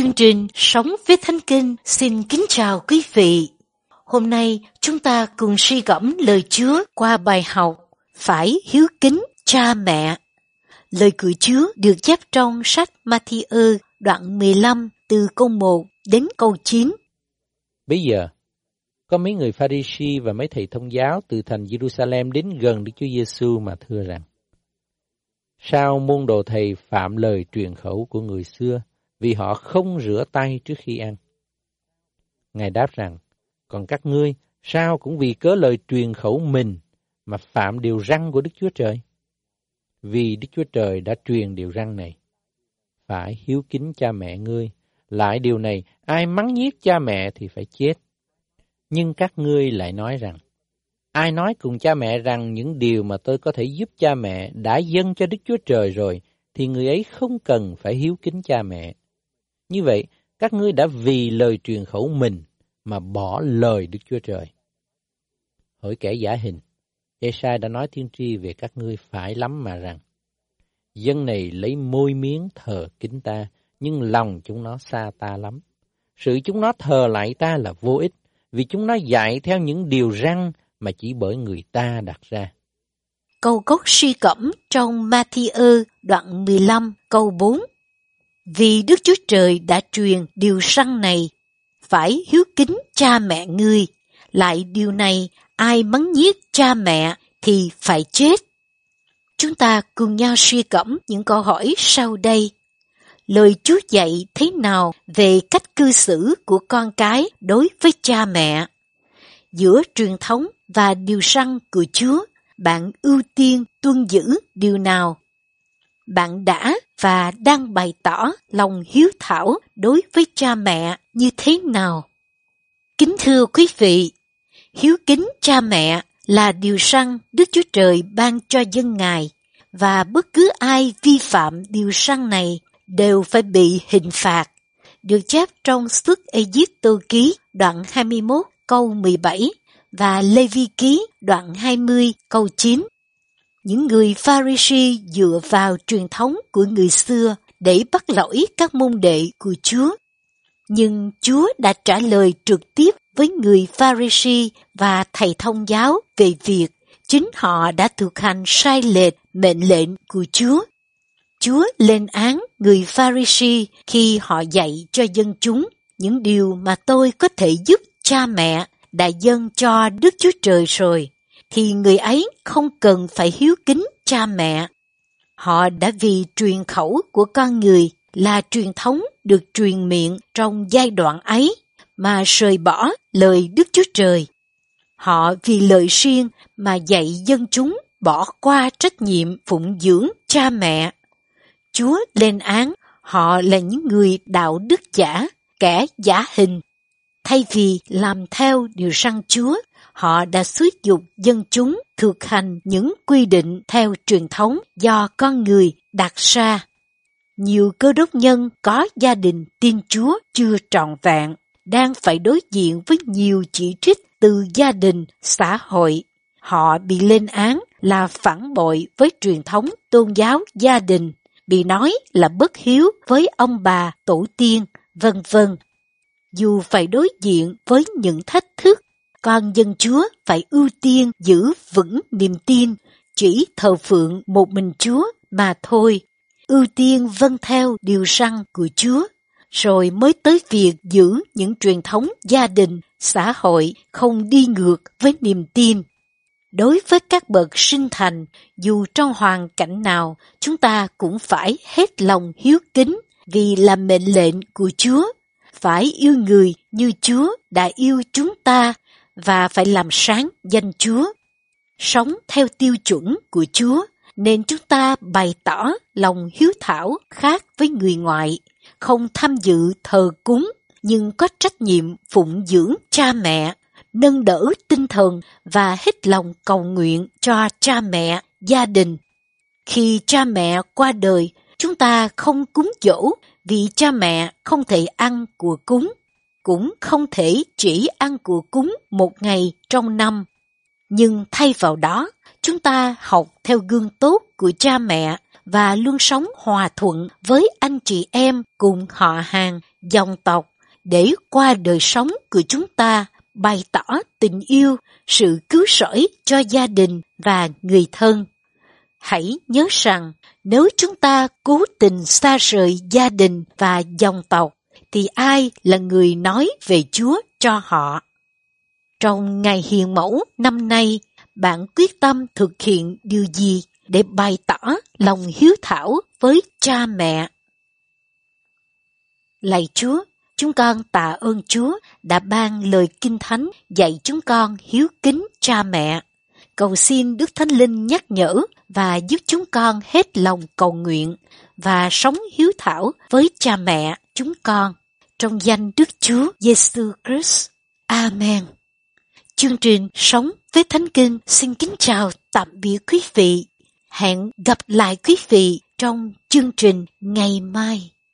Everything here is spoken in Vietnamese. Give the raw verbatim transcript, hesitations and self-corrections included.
Chương trình Sống với Thánh Kinh xin kính chào quý vị. Hôm nay chúng ta cùng suy gẫm lời Chúa qua bài học Phải hiếu kính cha mẹ. Lời của Chúa được chép trong sách Ma-thi-ơ đoạn mười lăm từ câu một đến câu chín. Bây giờ, có mấy người Pha-ri-si và mấy thầy thông giáo từ thành Giê-ru-sa-lem đến gần Đức Chúa Giê-xu mà thưa rằng: Sao môn đồ thầy phạm lời truyền khẩu của người xưa vì họ không rửa tay trước khi ăn? Ngài đáp rằng: Còn các ngươi, sao cũng vì cớ lời truyền khẩu mình mà phạm điều răn của Đức Chúa Trời? Vì Đức Chúa Trời đã truyền điều răn này: Phải hiếu kính cha mẹ ngươi. Lại điều này, ai mắng nhiếc cha mẹ thì phải chết. Nhưng các ngươi lại nói rằng: Ai nói cùng cha mẹ rằng những điều mà tôi có thể giúp cha mẹ đã dâng cho Đức Chúa Trời rồi, thì người ấy không cần phải hiếu kính cha mẹ. Như vậy, các ngươi đã vì lời truyền khẩu mình mà bỏ lời Đức Chúa Trời. Hỡi kẻ giả hình, Ê-sai đã nói tiên tri về các ngươi phải lắm mà rằng: Dân này lấy môi miếng thờ kính ta, nhưng lòng chúng nó xa ta lắm. Sự chúng nó thờ lại ta là vô ích, vì chúng nó dạy theo những điều răn mà chỉ bởi người ta đặt ra. Câu gốc suy gẫm trong Ma-thi-ơ đoạn mười lăm câu bốn. Vì Đức Chúa Trời đã truyền điều răn này: Phải hiếu kính cha mẹ ngươi. Lại điều này, ai mắng nhiếc cha mẹ thì phải chết. Chúng ta cùng nhau suy gẫm những câu hỏi sau đây. Lời Chúa dạy thế nào về cách cư xử của con cái đối với cha mẹ? Giữa truyền thống và điều răn của Chúa, bạn ưu tiên tuân giữ điều nào? Bạn đã và đang bày tỏ lòng hiếu thảo đối với cha mẹ như thế nào? Kính thưa quý vị, hiếu kính cha mẹ là điều răn Đức Chúa Trời ban cho dân Ngài, và bất cứ ai vi phạm điều răn này đều phải bị hình phạt. Được chép trong Xuất Ê-díp-tô ký đoạn hai mươi mốt câu mười bảy và Lê-vi ký đoạn hai mươi câu chín. Những người Pha-ri-si dựa vào truyền thống của người xưa để bắt lỗi các môn đệ của Chúa. Nhưng Chúa đã trả lời trực tiếp với người Pha-ri-si và thầy thông giáo về việc chính họ đã thực hành sai lệch mệnh lệnh của Chúa. Chúa lên án người Pha-ri-si khi họ dạy cho dân chúng những điều mà tôi có thể giúp cha mẹ đã dâng cho Đức Chúa Trời rồi, thì người ấy không cần phải hiếu kính cha mẹ. Họ đã vì truyền khẩu của con người là truyền thống được truyền miệng trong giai đoạn ấy mà rời bỏ lời Đức Chúa Trời. Họ vì lợi riêng mà dạy dân chúng bỏ qua trách nhiệm phụng dưỡng cha mẹ. Chúa lên án họ là những người đạo đức giả, kẻ giả hình. Thay vì làm theo điều răn Chúa, họ đã xúi giục dân chúng thực hành những quy định theo truyền thống do con người đặt ra. Nhiều cơ đốc nhân có gia đình tin Chúa chưa trọn vẹn, đang phải đối diện với nhiều chỉ trích từ gia đình, xã hội. Họ bị lên án là phản bội với truyền thống tôn giáo gia đình, bị nói là bất hiếu với ông bà, tổ tiên, vân vân. Dù phải đối diện với những thách thức, con dân Chúa phải ưu tiên giữ vững niềm tin, chỉ thờ phượng một mình Chúa mà thôi, ưu tiên vâng theo điều răn của Chúa, rồi mới tới việc giữ những truyền thống gia đình, xã hội không đi ngược với niềm tin. Đối với các bậc sinh thành, dù trong hoàn cảnh nào, chúng ta cũng phải hết lòng hiếu kính vì là mệnh lệnh của Chúa. Phải yêu người như Chúa đã yêu chúng ta và phải làm sáng danh Chúa. Sống theo tiêu chuẩn của Chúa nên chúng ta bày tỏ lòng hiếu thảo khác với người ngoại, không tham dự thờ cúng nhưng có trách nhiệm phụng dưỡng cha mẹ, nâng đỡ tinh thần và hết lòng cầu nguyện cho cha mẹ, gia đình. Khi cha mẹ qua đời, chúng ta không cúng dỗ vì cha mẹ không thể ăn của cúng, cũng không thể chỉ ăn của cúng một ngày trong năm. Nhưng thay vào đó, chúng ta học theo gương tốt của cha mẹ và luôn sống hòa thuận với anh chị em cùng họ hàng, dòng tộc, để qua đời sống của chúng ta bày tỏ tình yêu, sự cứu rỗi cho gia đình và người thân. Hãy nhớ rằng, nếu chúng ta cố tình xa rời gia đình và dòng tộc, thì ai là người nói về Chúa cho họ? Trong ngày hiền mẫu năm nay, bạn quyết tâm thực hiện điều gì để bày tỏ lòng hiếu thảo với cha mẹ? Lạy Chúa, chúng con tạ ơn Chúa đã ban lời Kinh Thánh dạy chúng con hiếu kính cha mẹ. Cầu xin Đức Thánh Linh nhắc nhở và giúp chúng con hết lòng cầu nguyện và sống hiếu thảo với cha mẹ chúng con. Trong danh Đức Chúa Giêsu Christ. Amen. Chương trình Sống với Thánh Kinh xin kính chào tạm biệt quý vị. Hẹn gặp lại quý vị trong chương trình ngày mai.